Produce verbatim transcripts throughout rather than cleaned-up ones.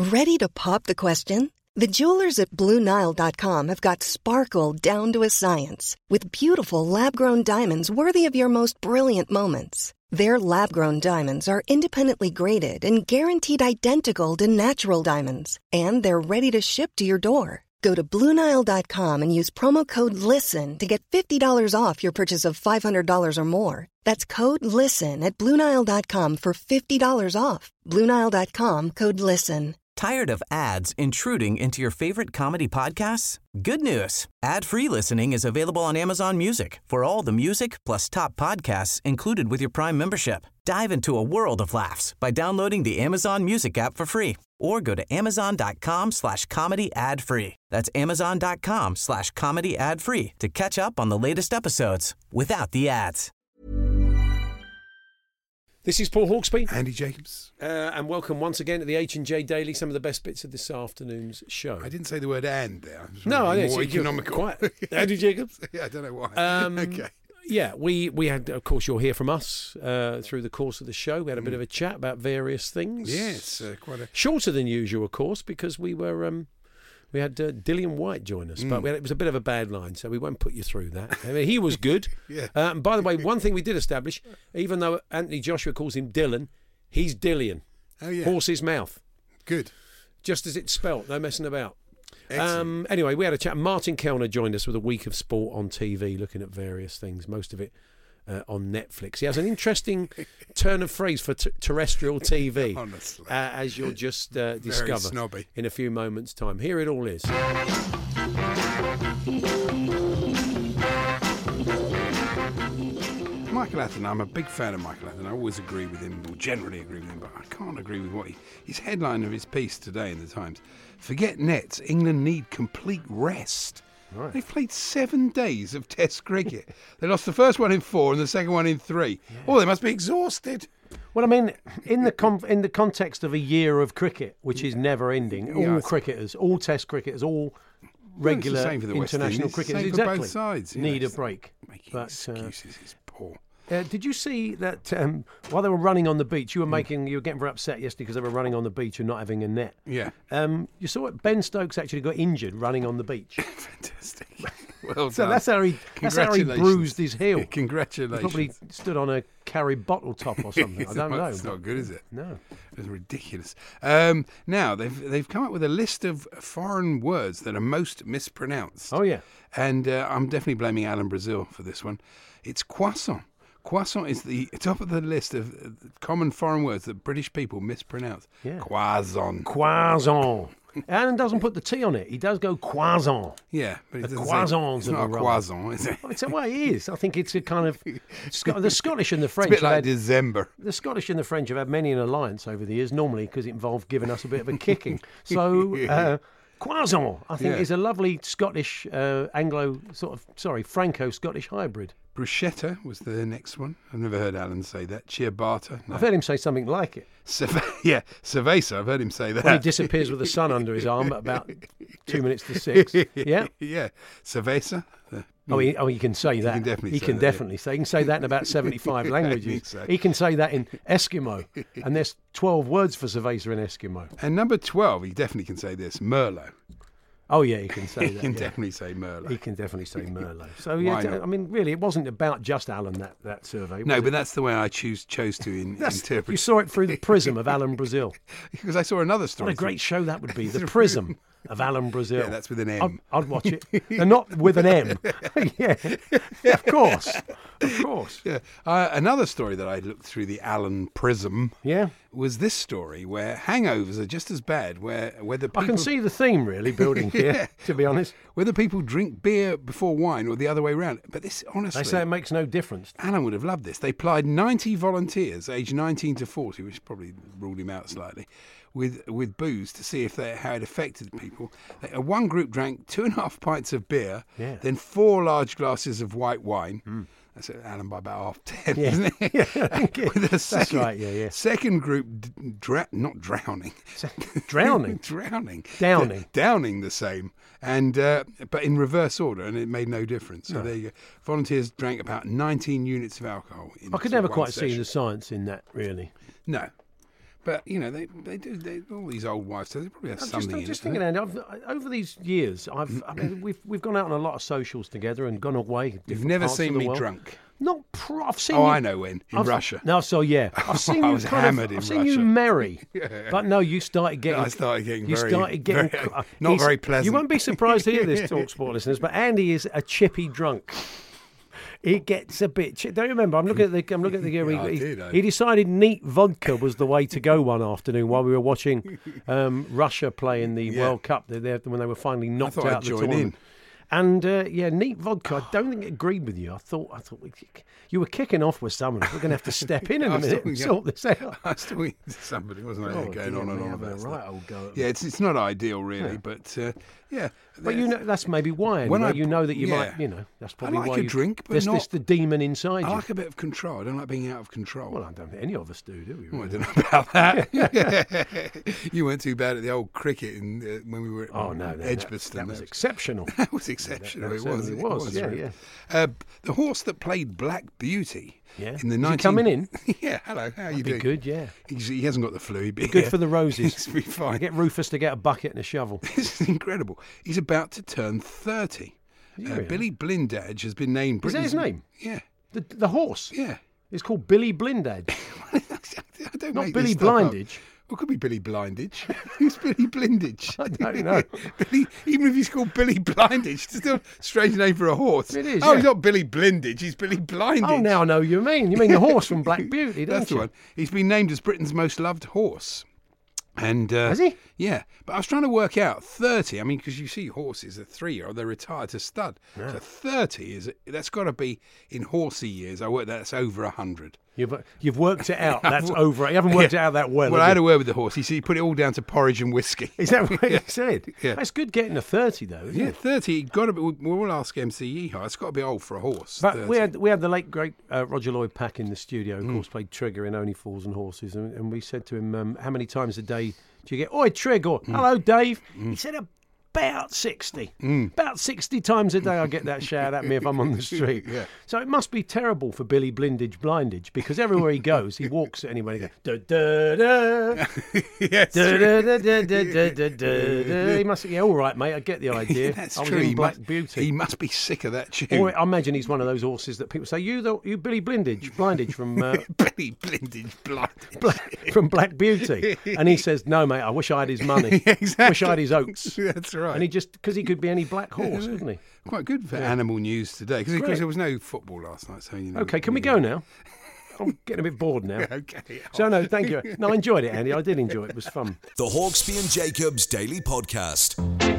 Ready to pop the question? The jewelers at Blue Nile dot com have got sparkle down to a science with beautiful lab-grown diamonds worthy of your most brilliant moments. Their lab-grown diamonds are independently graded and guaranteed identical to natural diamonds, and they're ready to ship to your door. Go to Blue Nile dot com and use promo code LISTEN to get fifty dollars off your purchase of five hundred dollars or more. That's code LISTEN at Blue Nile dot com for fifty dollars off. Blue Nile dot com, code LISTEN. Tired of ads intruding into your favorite comedy podcasts? Good news. Ad-free listening is available on Amazon Music for all the music plus top podcasts included with your Prime membership. Dive into a world of laughs by downloading the Amazon Music app for free or go to amazon.com slash comedy ad free. That's amazon.com slash comedy ad free to catch up on the latest episodes without the ads. This is Paul Hawksby. Andy Jacobs. Uh, and welcome once again to the H and J Daily, some of the best bits of this afternoon's show. I didn't say the word and there. No, I didn't. More economical. Quite. Andy Jacobs? Yeah, I don't know why. Um, okay. Yeah, we, we had, of course, you'll hear from us uh, through the course of the show. We had a bit of a chat about various things. Yes, uh, quite a... Shorter than usual, of course, because we were... Um, We had uh, Dillian White join us, but Mm. we had, it was a bit of a bad line, so we won't put you through that. I mean, he was good. Yeah. Uh, and by the way, one thing we did establish, even though Anthony Joshua calls him Dylan, he's Dillian. Oh, yeah. Horse's mouth. Good. Just as it's spelt, no messing about. Excellent. Um, anyway, we had a chat. Martin Kellner joined us with a week of sport on T V, looking at various things, most of it uh, on Netflix. He has an interesting turn of phrase for t- terrestrial T V, Honestly. uh, as you'll just uh, discover Very snobby. in a few moments' time. Here it all is. Michael Atherton, I'm a big fan of Michael Atherton. I always agree with him, or generally agree with him, but I can't agree with what he... His headline of his piece today in the Times, forget nets, England need complete rest. Right. They've played seven days of Test cricket. They lost the first one in four and the second one in three. Yeah. Oh, they must be exhausted. Well, I mean, in the com- in the context of a year of cricket, which is never ending, all Yeah, cricketers, all Test cricketers, all regular Well, it's the same for the West international Indies. cricketers, Same for exactly, both sides, you know, need a it's break. Making But, uh, excuses is poor. Uh, did you see that um, while they were running on the beach, Mm. you were making you were getting very upset yesterday because they were running on the beach and not having a net? Yeah. Um, you saw it. Ben Stokes actually got injured running on the beach. Fantastic. Well So done. that's how he that's how he Congratulations. bruised his heel. He Congratulations. probably stood on a carry bottle top or something. I don't know. It's not good, is it? No. It's ridiculous. Um, now they've they've come up with a list of foreign words that are most mispronounced. Oh yeah. And uh, I'm definitely blaming Alan Brazil for this one. It's croissant. Croissant is the top of the list of uh, common foreign words that British people mispronounce. Yeah. Croissant. Croissant. Alan doesn't put the T on it. He does go croissant. Yeah, but it The doesn't say- croissants it's of not a the role. croissant, is it? Well, it's the way it is. I think it's a kind of Sc- the Scottish and the It's a French. bit have like had, December. the Scottish and the French have had many an alliance over the years, normally because it involved giving us a bit of a kicking. So. Uh, Croissant, I think, Yeah. is a lovely Scottish, uh, Anglo, sort of, sorry, Franco-Scottish hybrid. Bruschetta was the next one. I've never heard Alan say that. Ciabatta. No. I've heard him say something like it. Cerve- yeah, cerveza. I've heard him say that. When he disappears with the sun under his arm at about two minutes to six. Yeah. yeah. Cerveza. Uh, Oh, he, oh, he can say that. can definitely He say can that, yeah. definitely say. He can say that in about seventy-five I languages. think so. He can say that in Eskimo, and there's twelve words for cerveza in Eskimo. And number twelve, he definitely can say this. Merlot. Oh yeah, he can say He that. can yeah. definitely say Merlot. He can definitely say Merlot. So yeah, Why not? I mean, really, it wasn't about just Alan that that survey. No, was but it? that's the way I choose chose to in, That's, interpret. you saw it through the prism of Alan Brazil. Because I saw another story. What a great show that would be. The prism of Alan Brazil. Yeah, that's with an M. I'd, I'd watch it. And not with an M. yeah, yeah, of course. Of course. Yeah. Uh, another story that I looked through the Alan prism Yeah. was this story where hangovers are just as bad, where whether people, I can see the theme really building here, Yeah. to be honest. whether people drink beer before wine or the other way around. But this, honestly, They say it makes no difference. Alan would have loved this. They plied ninety volunteers, aged nineteen to forty, which probably ruled him out slightly, with with booze to see if they, how it affected people. They, uh, one group drank two and a half pints of beer, Yeah. then four large glasses of white wine. Mm. That's Alan by about half ten, Yeah. isn't it? Yeah, I think it- With a that's second, right, yeah, yeah. Second group, d- dra- not drowning. Drowning. drowning. Downing. D- downing the same. And uh, but in reverse order, and it made no difference. So No. there you go. Volunteers drank about nineteen units of alcohol. In I could sort never of one quite see session. the science in that, really. No. But you know, they they do they, all these old wives' tales. They probably have I'm something just, I'm in just it. thinking, Andy, I've, over these years, I've I mean, we've we've gone out on a lot of socials together and gone away. You've different never parts seen of the me world. drunk. Not pro- I've seen Oh, you, I know when in I've, Russia. No, so yeah, I've seen I you was kind hammered of, in I've seen Russia. you merry, Yeah. but no, you started getting. I started getting you very, started getting very- uh, not he's- very pleasant. You won't be surprised to hear this, Talk Sport listeners, but Andy is a chippy drunk. He gets a bit. Chi- Don't you remember? I'm looking at the. I'm looking at the. Yeah, he, I he- did, I- he decided neat vodka was the way to go one afternoon while we were watching um, Russia play in the Yeah. World Cup. They, they, when they were finally knocked thought out I'd of the join tournament. in. And uh, yeah, neat vodka. I don't think it agreed with you. I thought. I thought we, you were kicking off with someone. We're going to have to step in in I a was minute talking- and sort this out. I was talking to somebody, wasn't I? Oh, going dear on and me, on having about a stuff. right old go at Yeah, me. it's it's not ideal really, Yeah. but uh, yeah. But you know, that's maybe why. When Anyway. I- you know that you yeah. might. You know, that's probably like why a you, drink, but there's not- this the demon inside I you. like a bit of control. I don't like being out of control. Well, I don't think any of us do, do we? Oh, I really? don't know about that. You weren't too bad at the old cricket in, uh, when we were at Oh no, no, Edgbaston. that, that was That- exceptional. That was exceptional. That it was. certainly It was, yeah, really. yeah. Uh, the horse that played Black Beauty. Yeah. In the Is he nineteen coming in? Yeah. Hello. How are you Be doing? good, yeah. He's, he hasn't got the flu. He'd be Good here. for the roses. He'll be fine. Get Rufus to get a bucket and a shovel. This is incredible. He's about to turn thirty. Yeah, Uh, really? Billy Blindage has been named. Is that his Britain's- name? Yeah. The, the horse Yeah. is called Billy Blindage, I don't not make Billy this stuff up. Blindage. Well, it could be Billy Blindage. Who's Billy Blindage? I don't know. Billy, even if he's called Billy Blindage, it's still a strange name for a horse. It is, Oh, yeah. he's not Billy Blindage, he's Billy Blindage. Oh, now I know you mean. You mean the horse from Black Beauty, don't That's you? the one. He's been named as Britain's most loved horse. And uh, Has he? Yeah, but I was trying to work out thirty. I mean, because you see horses at three-year-old, they're retired to stud. So thirty is that's got to be in horsey years. I worked that. That's over a hundred. You've you've worked it out. That's over. You haven't worked it out that well. Well, have I had you? a word with the horse. He said he put it all down to porridge and whiskey. Is that what you said? Yeah. That's good getting a thirty though, isn't Yeah, it? thirty. Got to be. We'll ask M C Yeehaw. It's got to be old for a horse. But thirty. we had we had the late great uh, Roger Lloyd Pack in the studio. Hmm. Of course, played Trigger in Only Fools and Horses, and, and we said to him, um, "How many times a day do you get?" Oi, Trig, or Hmm. hello, Dave. He said about sixty. About sixty times a day I get that shout at me if I'm on the street. Yeah. So it must be terrible for Billy Blindage Blindage because everywhere he goes, he walks anyway. He goes da da da. yes, Da, true. da, da, da, da, da, da, da. He must. Yeah, all right, mate. I get the idea. That's I was true. in He Black must, Beauty. He must be sick of that tune. Or I imagine he's one of those horses that people say, "You, the, you, Billy Blindage, Blindage from uh, Billy Blindage Blind. Black, from Black Beauty," and he says, "No, mate. I wish I had his money. Exactly. Wish I had his oats." That's right. And he just because he could be any black horse, couldn't he? Quite good for animal news today because Great. there was no football last night. So you know. Okay, can we go now? I'm getting a bit bored now. Okay. So no, thank you. No, I enjoyed it, Andy. I did enjoy it. It was fun. The Hawksby and Jacobs Daily Podcast.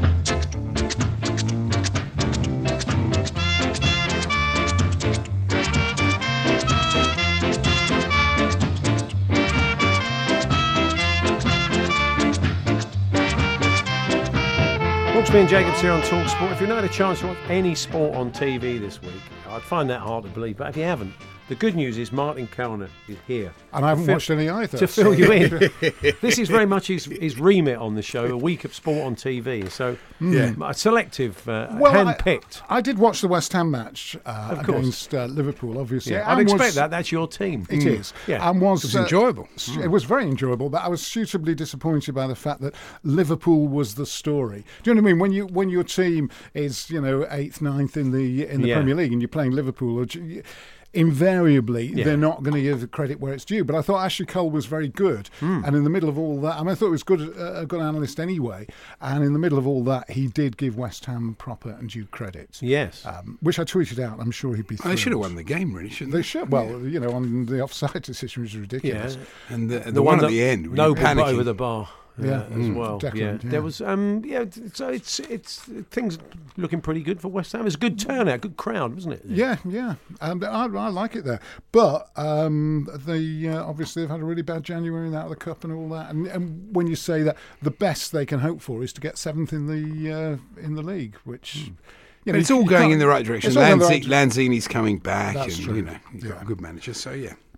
Hawksby and Jacobs here on Talk Sport. If you've not had a chance to watch any sport on T V this week, I'd find that hard to believe. But if you haven't, the good news is Martin Kellner is here. And I haven't Fill- watched any either. to so- fill you in. This is very much his, his remit on the show, a week of sport on T V. So, Yeah. a selective, uh, Well, I- hand-picked. I did watch the West Ham match uh, Of course. against uh, Liverpool, obviously. Yeah, I'd and expect was- that. That's your team. It is. Yeah. And was, It was uh, enjoyable. s- It was very enjoyable, but I was suitably disappointed by the fact that Liverpool was the story. Do you know what I mean? When you when your team is, you know, eighth, ninth in the in the Yeah. Premier League and you're playing Liverpool, or, j- invariably Yeah. they're not going to give the credit where it's due. But I thought Ashley Cole was very good, Hmm. and in the middle of all that, I mean, I thought he was good, uh, a good analyst anyway. And in the middle of all that, he did give West Ham proper and due credit. Yes. Um, which I tweeted out. I'm sure he'd be. Well, they should have thrilled. won the game, really, shouldn't They they? should. Well, you know, on the offside decision was yeah. ridiculous. And the, the, one, at the end, when no you're put panicking. over the bar. Uh, Yeah. as Mm. well. Declan, yeah. yeah. there was. Um, yeah, so it's it's things looking pretty good for West Ham. It's a good turnout, good crowd, wasn't it? Yeah, yeah, um, I, I like it there. But um, they uh, obviously they've had a really bad January and out of the cup and all that. And, and when you say that, the best they can hope for is to get seventh in the uh, in the league, which. You But know, it's you all can't- going in the right direction. it's all in the Lanzi- right direction. Lanzini's coming back, That's and true. you know, he's got Yeah. a good manager. So yeah,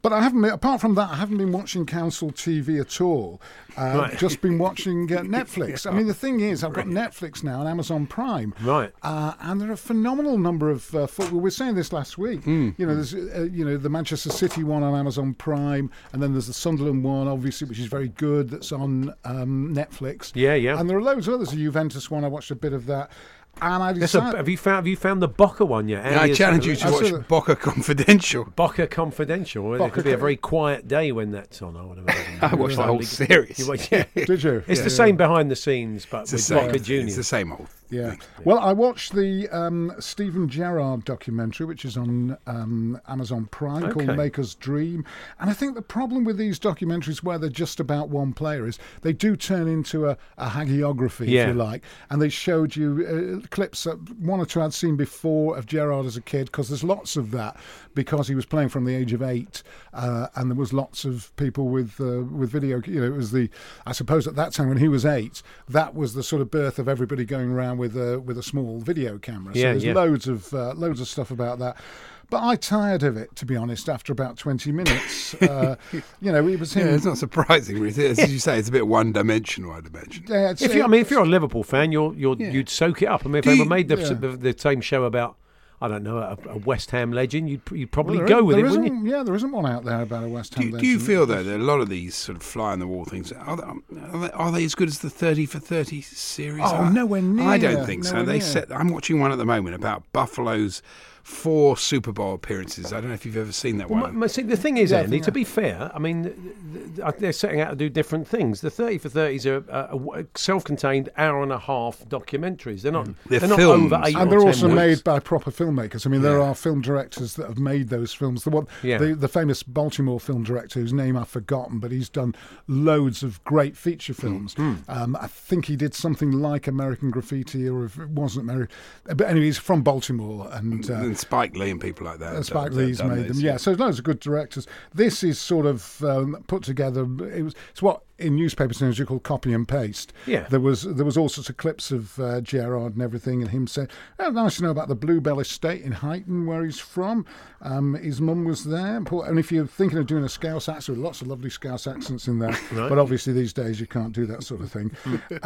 But I haven't been, apart from that, I haven't been watching council T V at all. Uh, Right. Just been watching uh, Netflix. I mean, the thing is, I've got Netflix now and Amazon Prime. Right. Uh, and there are a phenomenal number of uh, football. We were saying this last week. Mm. You know, there's uh, you know the Manchester City one on Amazon Prime, and then there's the Sunderland one, obviously, which is very good. That's on um, Netflix. Yeah, yeah. And there are loads of others. The Juventus one, I watched a bit of that. And I There's a, decided, have you found have you found the Boca one yet? Yeah, I Andy? challenge you to I watch saw that. Boca Confidential. Boca Confidential. Well, it Boca could be a Co- very quiet day when that's on. I would imagine. I watched the whole You series. watch- yeah. did you? It's Yeah, the yeah. same behind the scenes, but It's the with same. Boca Juniors. It's the same old. Yeah. thing. Well, I watched the um, Stephen Gerrard documentary, which is on um, Amazon Prime, Okay. called Maker's Dream. And I think the problem with these documentaries where they're just about one player is they do turn into a, a hagiography, Yeah. if you like. And they showed you uh, clips, that one or two I'd seen before of Gerrard as a kid, because there's lots of that, because he was playing from the age of eight. Uh, and there was lots of people with uh, with video. You know, it was the, I suppose at that time when he was eight, that was the sort of birth of everybody going around with a with a small video camera. So Yeah, there's yeah. loads of uh, loads of stuff about that. But I tired of it, to be honest, after about twenty minutes. Uh, you know, it was him. Yeah, it's not surprising, really. As you say, it's a bit one-dimensional, I'd imagine. Yeah, it's- If you, I mean, if you're a Liverpool fan, you're you're Yeah. you'd soak it up. I mean, if Do they you- were made the, yeah. the the same show about, I don't know, a, a West Ham legend, you'd you'd probably well, go there- with there it, wouldn't isn't- you? Yeah, there isn't one out there about a West Ham Do, you- do you legend. feel, though, that a lot of these sort of fly-on-the-wall things, are they, are they, are they as good as the thirty for thirty series? Oh, I- nowhere near. I don't think so. Nowhere They near. set. I'm watching one at the moment about Buffalo's four Super Bowl appearances. I don't know if you've ever seen that Well, one. my, my- see, the thing is, Yeah, Andy, yeah. to be fair, I mean, th- th- they're setting out to do different things. The thirty for thirties are uh, a self-contained hour and a half documentaries. They're not. They're They're, not films. over eight And or they're ten also weeks. made by proper filmmakers. I mean, there Yeah. are film directors that have made those films. The one, Yeah. the, the famous Baltimore film director, whose name I've forgotten, but he's done loads of great feature films. Um, I think he did something like American Graffiti, or if it wasn't American, but anyway, he's from Baltimore, and uh, and Spike Lee and people like that. Uh, have Spike done- Lee's done made them, those, yeah. So there's loads of good directors. This is sort of um, put together. It was it's what in newspapers now you call copy and paste. Yeah. There was there was all sorts of clips of uh, Gerrard and everything, and him saying, "Oh, nice to know about the Bluebell Estate in Huyton, where he's from. Um, his mum was there." And if you're thinking of doing a Scouse accent, there are lots of lovely Scouse accents in there. Right. But obviously these days you can't do that sort of thing.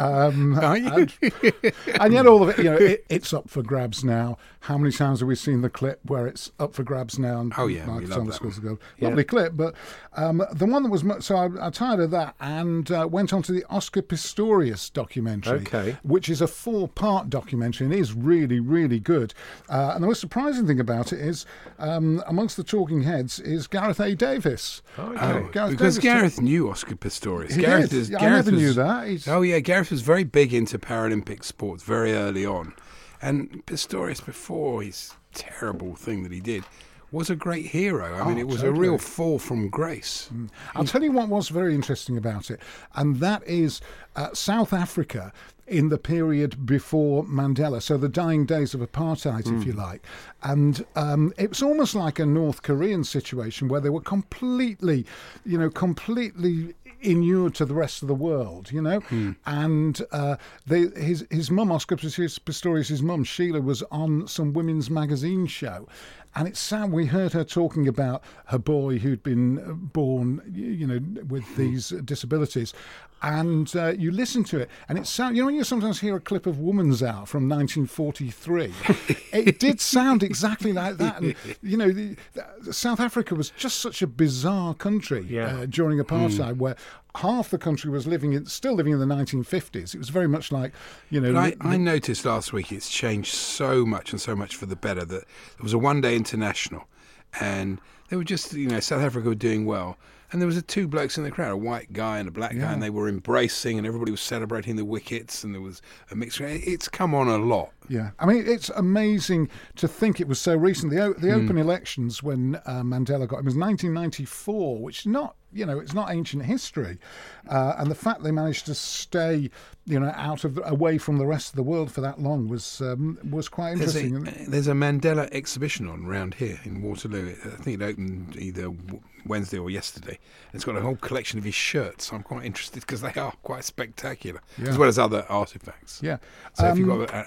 um, Are you? and, and yet all of it, you know, it, it's up for grabs now. How many times have we seen the clip where it's up for grabs now? And Oh, yeah, Mark we love Thomas that goes to go. Yeah. Lovely clip, but um, the one that was mu- so I, I tired of that and uh, went on to the Oscar Pistorius documentary, Okay. which is a four-part documentary and is really, really good. Uh, and the most surprising thing about it is, um, amongst the talking heads, is Gareth A. Davis. Okay. Uh, Oh, because Davis- Gareth knew Oscar Pistorius. He Gareth did. is. I Gareth never knew was- that. He's- Oh yeah, Gareth was very big into Paralympic sports very early on, and Pistorius, before his terrible thing that he did, was a great hero. I mean, Oh, it was totally. a real fall from grace. I'll tell you what was very interesting about it, and that is uh, South Africa in the period before Mandela, so the dying days of apartheid, if you like. And um, it was almost like a North Korean situation where they were completely, you know, completely inured to the rest of the world, you know. And uh, they, his his mum, Oscar Pistorius, his mum, Sheila, was on some women's magazine show. And it's sad, we heard her talking about her boy who'd been born, you know, with these disabilities. And uh, you listen to it, and it sound. You know, when you sometimes hear a clip of "Woman's Hour" from nineteen forty-three, it did sound exactly like that. And you know, the, the, South Africa was just such a bizarre country Yeah. uh, during apartheid, where half the country was living in, still living in the nineteen fifties. It was very much like, you know. But I, li- I noticed last week it's changed so much and so much for the better that there was a one-day international, and they were just, you know, South Africa were doing well. And there was a two blokes in the crowd, a white guy and a black guy, Yeah. and they were embracing, and everybody was celebrating the wickets, and there was a mixed. It's come on a lot. Yeah, I mean, it's amazing to think it was so recent. The, o- the open elections when uh, Mandela got him was nineteen ninety-four, which is not, you know, it's not ancient history. Uh, and the fact they managed to stay, you know, out of away from the rest of the world for that long was um, was quite There's interesting. a, there's a Mandela exhibition on round here in Waterloo. I think it opened either w- Wednesday or yesterday. It's got a whole collection of his shirts. I'm quite interested because they are quite spectacular, Yeah. as well as other artefacts. Yeah. So if you've Um, got a, a half an hour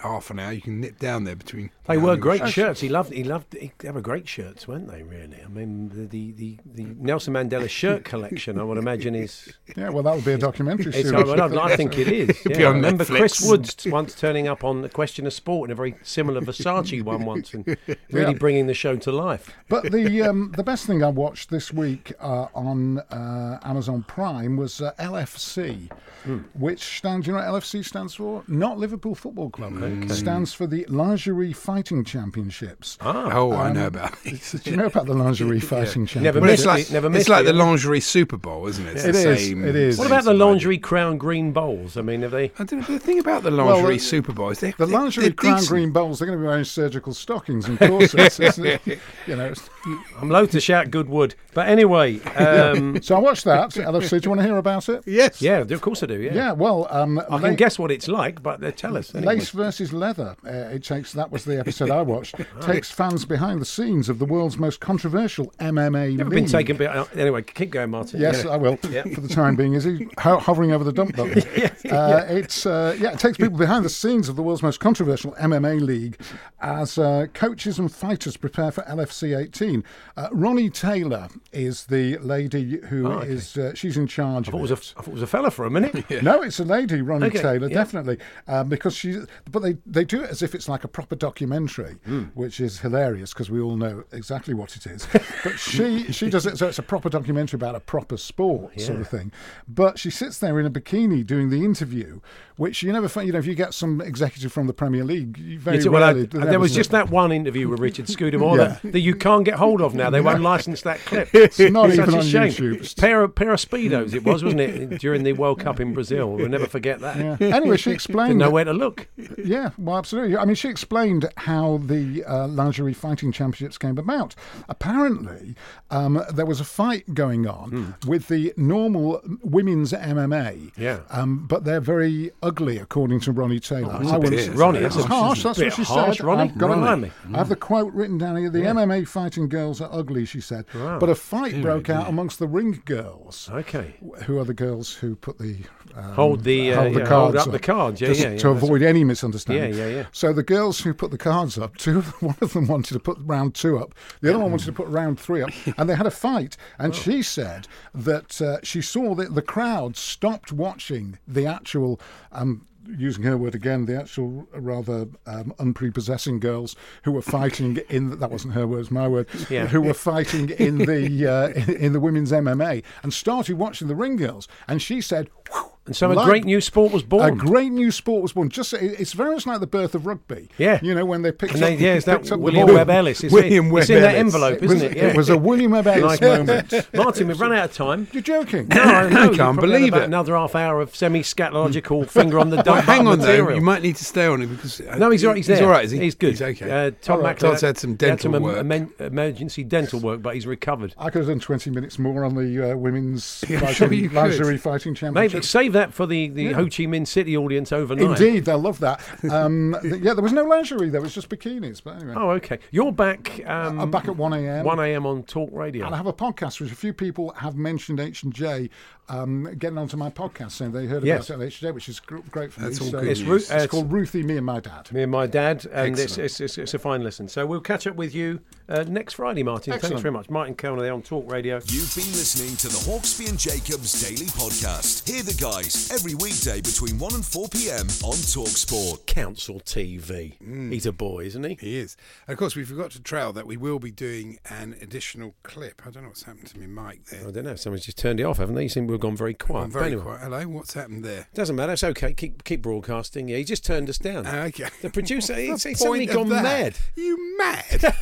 now. You can nip down there between. They now were and great Sh- shirts. He loved. He loved. He, they were great shirts, weren't they? Really. I mean, the the, the, the Nelson Mandela shirt collection. I would imagine is. Yeah, well, that would be a documentary It's, series. I, I think it is. It'd Yeah. be I on remember Netflix. Chris Woods once turning up on the Question of Sport in a very similar Versace one once, and really Yeah. bringing the show to life. But the um, the best thing I watched this week uh, on uh, Amazon Prime was uh, L F C, Hmm. which stands, you know what L F C stands for? Not Liverpool Football Club. It stands for the Lingerie Fighting Championships. Ah, Oh, I know about it. Do you know about the Lingerie Fighting Championships? Never Well, missed it's like, it, never it's missed like it. the lingerie Super Bowl, isn't it? It's It the is, same- it is. What same about the sort of lingerie crown green bowls? I mean, have they? I don't know, but the thing about the lingerie the- Super Bowl is they, The they- lingerie they're crown decent. green bowls, they're going to be wearing surgical stockings and corsets. isn't it? You know. it's- I'm loath to shout Goodwood, but anyway. Um, So I watched that, L F C. Do you want to hear about it? Yes. yeah, of course I do. Yeah, Yeah, well... Um, I can guess what it's like, but uh, tell us. Anyway. Lace versus Leather. Uh, it takes that was the episode I watched. Takes fans behind the scenes of the world's most controversial M M A Never league. been taken. Bit, uh, anyway, keep going, Martin. Yes, Yeah. I will. Yeah. For the time being, is he ho- hovering over the dump button? uh, It's uh, yeah, it takes people behind the scenes of the world's most controversial M M A league as uh, coaches and fighters prepare for L F C eighteen. Uh, Ronnie Taylor is the lady who Oh, okay. is uh, she's in charge I of thought, it was it. a, I thought it was a fella for a minute. No, it's a lady, Ronnie Okay, Taylor, yeah. definitely, um, because she. But they, they do it as if it's like a proper documentary, Hmm. which is hilarious because we all know exactly what it is. But she she does it so it's a proper documentary about a proper sport sort of thing. But she sits there in a bikini doing the interview, which you never find. You know, if you get some executive from the Premier League, you very It's- well, I- rarely. there was just that one interview with Richard Scudamore Yeah. that, that you can't get hold of now. They won't license that clip. It's not Such even a on shame. YouTube. Pair of, pair of Speedos it was, wasn't it, during the World Cup in Brazil? We'll never forget that. Yeah. Anyway, she Didn't explained. know where to look. Yeah, well, absolutely. I mean, she explained how the uh, lingerie fighting championships came about. Apparently, um, there was a fight going on with the normal women's M M A. Yeah. Um, but they're very ugly, according to Ronnie Taylor. that's I a bit- wouldn't- Ronnie, that's it's a- harsh. That's bit what she harsh, said. Ronnie. I've got it. Blimey. I have the quote written down here. The M M A fighting girls are ugly, she said. Wow. But a fight broke out amongst the ring girls. Okay. Who are the girls who put the um, Hold the, uh, hold the yeah, cards hold up the cards. Yeah, just yeah, yeah, to that's- avoid any misunderstanding. Yeah, yeah, yeah. So the girls who put the cards up, two, one of them wanted to put round two up, the other one wanted to put round three up, and they had a fight. And she said that uh, she saw that the crowd stopped watching the actual. Um, Using her word again, the actual rather um, unprepossessing girls who were fighting in that wasn't her words, my word. Yeah. Who were fighting in the uh, in, in the women's M M A and started watching the ring girls. And she said, "Whew, And so a like- great new sport was born. a great new sport was born. Just it- it's very much like the birth of rugby. Yeah. you know when they picked And they, up, yeah, it's that picked up the William ball. Webb Ellis. It's, William it's Webb in that Ellis. envelope, It was, isn't it? Yeah. it was a William Webb Ellis nice moment. moment. Martin, we've run out of time. You're joking? No, I know. I You've can't probably had believe about it. Another half hour of semi-scatological finger on the Well, dump hang button on, material. though. You might need to stay on it because. uh, No, he's all right. He's there. He's all right, is he? He's good. He's okay. Uh, Tom All right. Macklin Todd's had some he had dental some work. emen- emergency dental work, but he's recovered. I could have done twenty minutes more on the uh, women's Yeah, I'm fighting, sure you could. lingerie fighting Maybe championship. save that for the, the Ho Chi Minh City audience overnight. Indeed, they'll love that. Um, th- yeah, there was no lingerie. There was just bikinis. But anyway, Oh, okay. You're back. Um, I'm back at one a.m. one a.m. on Talk Radio. And I have a podcast, which a few people have mentioned H and J um, getting onto my podcast, saying they heard Yes. about it at H and J, which is gr- great for That's me. all So good It's news. Ru- it's uh, it's- called Ruthie, Me and My Dad. Me and my dad, and it's, Excellent. it's, it's, it's a fine listen. So we'll catch up with you uh, next Friday, Martin. Thanks Excellent. very much. Martin Kellner there on Talk Radio. You've been listening to the Hawksby and Jacobs Daily Podcast. Hear the guys every weekday between one and four p.m. on TalkSport. Council T V. Mm. He's a boy, isn't he? He is. And of course, we forgot to trail that we will be doing an additional clip. I don't know what's happened to me, Mike, there. I don't know. Someone's just turned it off, haven't they? You seem to have gone very quiet. I'm very But anyway, quiet. Hello, what's happened there? doesn't matter. It's okay. Keep keep broadcasting. Yeah, he just turned us down. Ah, okay. The producer, The he's, he's suddenly point of gone that. mad. You mad?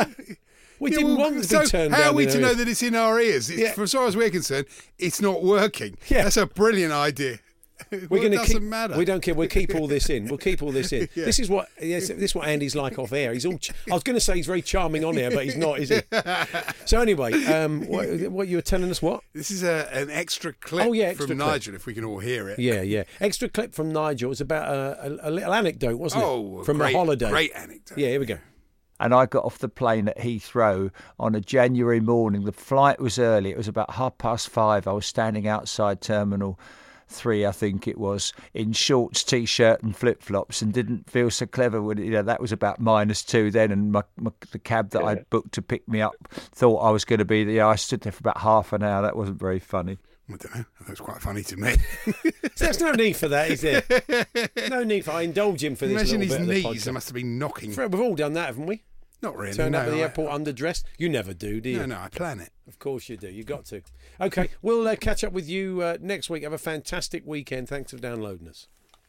We Yeah, didn't well, want to so be turned how down. are we in to our know ears. that it's in our ears? It's, Yeah. For as far as we're concerned, it's not working. Yeah. That's a brilliant idea. We're Well, it going to doesn't keep. matter. We don't care. We'll keep all this in. We'll keep all this in. Yeah. This is what. Yes, this is what Andy's like off air. He's all. Ch- I was going to say he's very charming on air, but he's not, is he? So anyway, um, what, what you were telling us? What? This is a, an extra clip Oh, yeah, extra from clip. Nigel, if we can all hear it. Yeah, yeah. Extra clip from Nigel. It's about a, a, a little anecdote, wasn't Oh, it? From great, a holiday. Great anecdote. Yeah, here we go. And I got off the plane at Heathrow on a January morning. The flight was early. It was about half past five. I was standing outside Terminal three, I think it was, in shorts, t-shirt and flip-flops, and didn't feel so clever when, you know, that was about minus two then, and my, my, the cab that yeah. I'd booked to pick me up thought I was going to be there. I stood there for about half an hour. That wasn't very funny. I don't know. That was quite funny to me. So there's no need for that, is there? No need for I indulge him for this Imagine little his bit of the knees. They must have been knocking. Fred, we've all done that, haven't we? Not really. Turn no, up at the I, airport underdressed. You never do, do you? No, no. I plan it. Of course you do. You got to. Okay, we'll uh, catch up with you uh, next week. Have a fantastic weekend. Thanks for downloading us.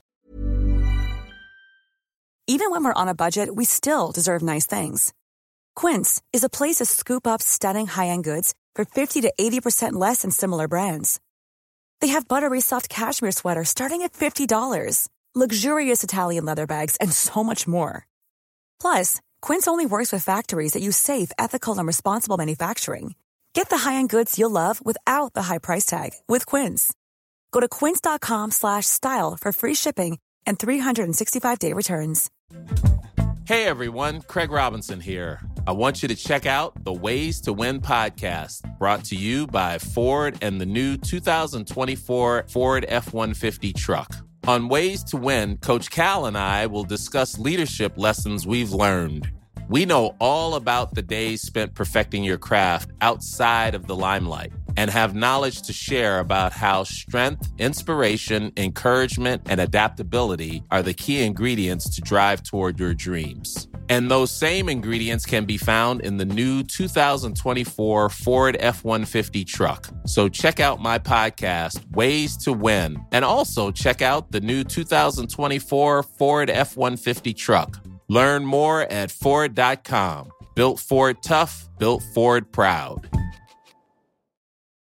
Even when we're on a budget, we still deserve nice things. Quince is a place to scoop up stunning high-end goods for fifty to eighty percent less than similar brands. They have buttery soft cashmere sweaters starting at fifty dollars, luxurious Italian leather bags, and so much more. Plus, Quince only works with factories that use safe, ethical, and responsible manufacturing. Get the high-end goods you'll love without the high price tag with Quince. Go to quince.com slash style for free shipping and three sixty-five day returns. Hey everyone, Craig Robinson here. I want you to check out the Ways to Win podcast, brought to you by Ford and the new two thousand twenty-four Ford F one fifty truck. On Ways to Win, Coach Cal and I will discuss leadership lessons we've learned. We know all about the days spent perfecting your craft outside of the limelight and have knowledge to share about how strength, inspiration, encouragement, and adaptability are the key ingredients to drive toward your dreams. And those same ingredients can be found in the new two thousand twenty-four Ford F one fifty truck. So check out my podcast, Ways to Win, and also check out the new two thousand twenty-four Ford F one fifty truck. Learn more at Ford dot com. Built Ford tough, built Ford proud.